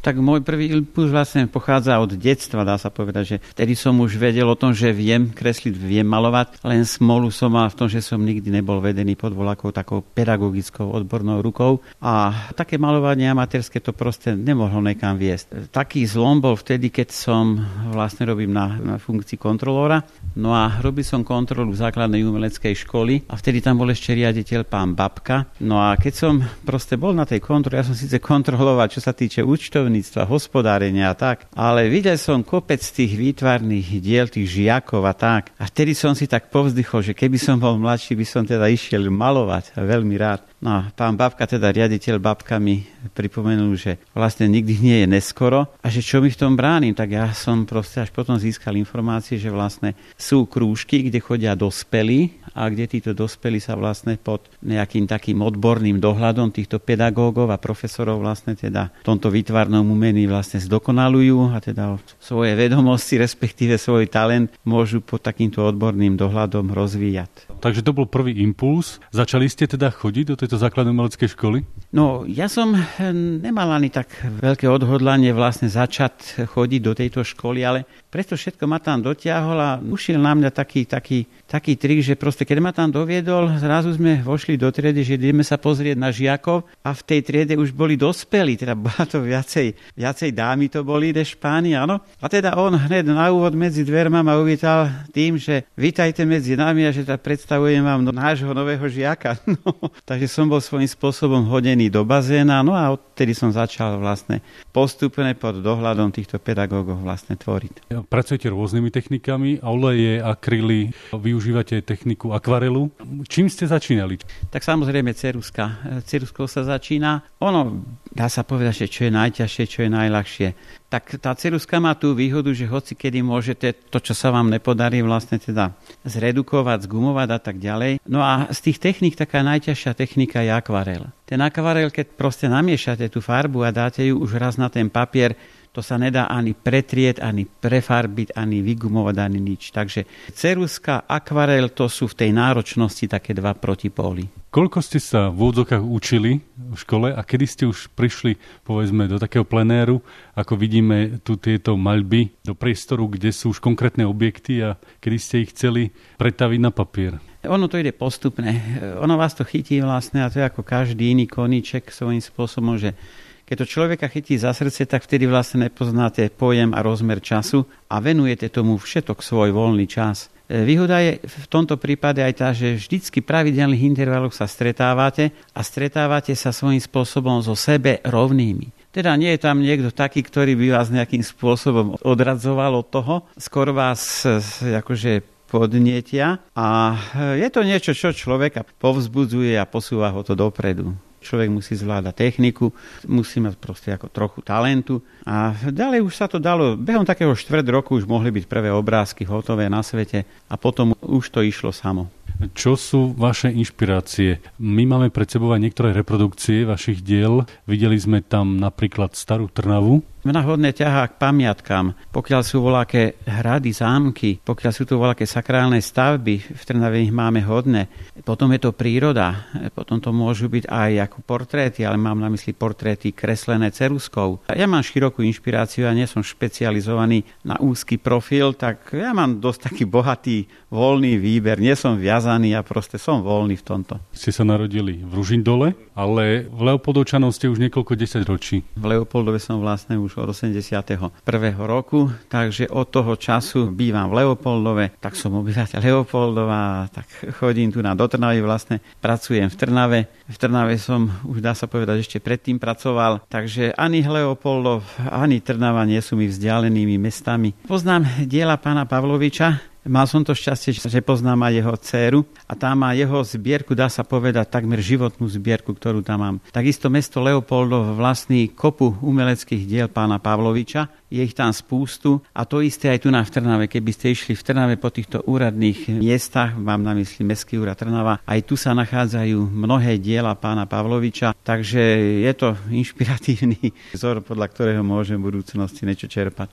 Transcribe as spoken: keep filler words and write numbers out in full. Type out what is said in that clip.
Tak môj prvý impuls vlastne pochádza od detstva, dá sa povedať, že vtedy som už vedel o tom, že viem kresliť, viem malovať, len smolu som mal v tom, že som nikdy nebol vedený pod voľakou takou pedagogickou odbornou rukou a také malovanie amatérske to proste nemohlo nekam viesť. Taký zlom bol vtedy, keď som vlastne robím na, na funkcii kontrolóra, no a robil som kontrolu základnej umeleckej školy a vtedy tam bol ešte riaditeľ pán Babka. No a keď som proste bol na tej kontrole, ja som síce kontroloval, čo sa týče účtovníctva, hospodárenia a tak, ale videl som kopec tých výtvarných diel, tých žiakov a tak. A vtedy som si tak povzdychol, že keby som bol mladší, by som teda išiel malovať a veľmi rád. No a pán Babka, teda riaditeľ Babka mi pripomenul, že vlastne nikdy nie je neskoro a že čo mi v tom bránim, tak ja som proste až potom získal informácie, že vlastne sú krúžky, kde chodia dospelí a kde títo dospelí sa vlastne pod nejakým takým odborným dohľadom týchto pedagógov a profesorov vlastne teda v tomto výtvarnom umení vlastne zdokonalujú a teda svoje vedomosti, respektíve svoj talent môžu pod takýmto odborným dohľadom rozvíjať. Takže to bol prvý impuls. Začali ste teda chodiť do tejto základnej umeleckej školy? No, ja som nemal ani tak veľké odhodlanie vlastne začať chodiť do tejto školy, ale preto všetko ma tam dotiahol a ušiel na mňa taký, taký, taký trik, že proste keď ma tam doviedol, zrazu sme vošli do triedy, že ideme sa pozrieť na žiakov a v tej triede už boli dospelí, teda bola to viacej, viacej dámy to boli, než páni, áno. A teda on hneď na úvod medzi dverma ma uvítal tým, že vítajte medzi nami a že teda predstavujem vám nášho nového žiaka. No, takže som bol svojím spôsobom hodený do bazéna, no a odtedy som začal vlastne postupne pod dohľadom týchto pedagógov vlastne tvoriť. Pracujete rôznymi technikami, oleje, akryly, využívate techniku akvarelu. Čím ste začínali? Tak samozrejme ceruska. Ceruskou sa začína. Ono, dá sa povedať, že čo je najťažšie, čo je najľahšie. Tak tá ceruska má tú výhodu, že hoci kedy môžete to, čo sa vám nepodarí, vlastne teda zredukovať, zgumovať a tak ďalej. No a z tých techník taká najťažšia technika je akvarel. Ten akvarel, keď proste namiešate tú farbu a dáte ju už raz na ten papier, to sa nedá ani pretrieť, ani prefarbiť, ani vygumovať, ani nič. Takže ceruska, akvarel, to sú v tej náročnosti také dva protipóly. Koľko ste sa v úvodzovkách učili v škole a kedy ste už prišli, povedzme, do takého plenéru, ako vidíme tu tieto maľby, do priestoru, kde sú už konkrétne objekty a kedy ste ich chceli pretaviť na papier? Ono to ide postupne. Ono vás to chytí vlastne a to je ako každý iný koníček svojím spôsobom, že keď to človeka chytí za srdce, tak vtedy vlastne nepoznáte pojem a rozmer času a venujete tomu všetok svoj voľný čas. Výhoda je v tomto prípade aj tá, že vždycky v pravidelných intervaloch sa stretávate a stretávate sa svojím spôsobom so sebe rovnými. Teda nie je tam niekto taký, ktorý by vás nejakým spôsobom odradzoval od toho, skôr vás akože podnietia a je to niečo, čo človeka povzbudzuje a posúva ho to dopredu. Človek musí zvládať techniku, musí mať proste ako trochu talentu a ďalej už sa to dalo, behom takého štvrť roku už mohli byť prvé obrázky hotové na svete a potom už to išlo samo. Čo sú vaše inšpirácie? My máme pred sebou aj niektoré reprodukcie vašich diel. Videli sme tam napríklad Starú Trnavu. Mňa hodne ťahá k pamiatkám. Pokiaľ sú voľaké hrady, zámky, pokiaľ sú tu voľaké sakrálne stavby, v Trnave ich máme hodne. Potom je to príroda, potom to môžu byť aj ako portréty, ale mám na mysli portréty kreslené ceruskou. Ja mám širokú inšpiráciu a nie som špecializovaný na úzky profil, tak ja mám dosť taký bohatý, voľný výber. Nie som viazaný a proste som voľný v tomto. Ste sa narodili v Ružindole, ale v Leopoldovčanov ste už niekoľko desaťročí. V Leopoldove som vlastne už od osemdesiateho prvého roku, takže od toho času bývam v Leopoldove, tak som obyvateľ Leopoldova, tak chodím tu na do Trnavy, vlastne pracujem v Trnave. V Trnave som, už dá sa povedať, ešte predtým pracoval, takže ani Leopoldov, ani Trnava nie sú mi vzdialenými mestami. Poznám diela pána Pavloviča. Mal som to šťastie, že poznám aj jeho dcéru a tam má jeho zbierku, dá sa povedať, takmer životnú zbierku, ktorú tam mám. Takisto mesto Leopoldov vlastní kopu umeleckých diel pána Pavloviča, je ich tam spústu a to isté aj tu na v Trnave. Keby ste išli v Trnave po týchto úradných miestach, mám na mysli Mestský úrad Trnava, aj tu sa nachádzajú mnohé diela pána Pavloviča, takže je to inšpiratívny vzor, podľa ktorého môžem v budúcnosti niečo čerpať.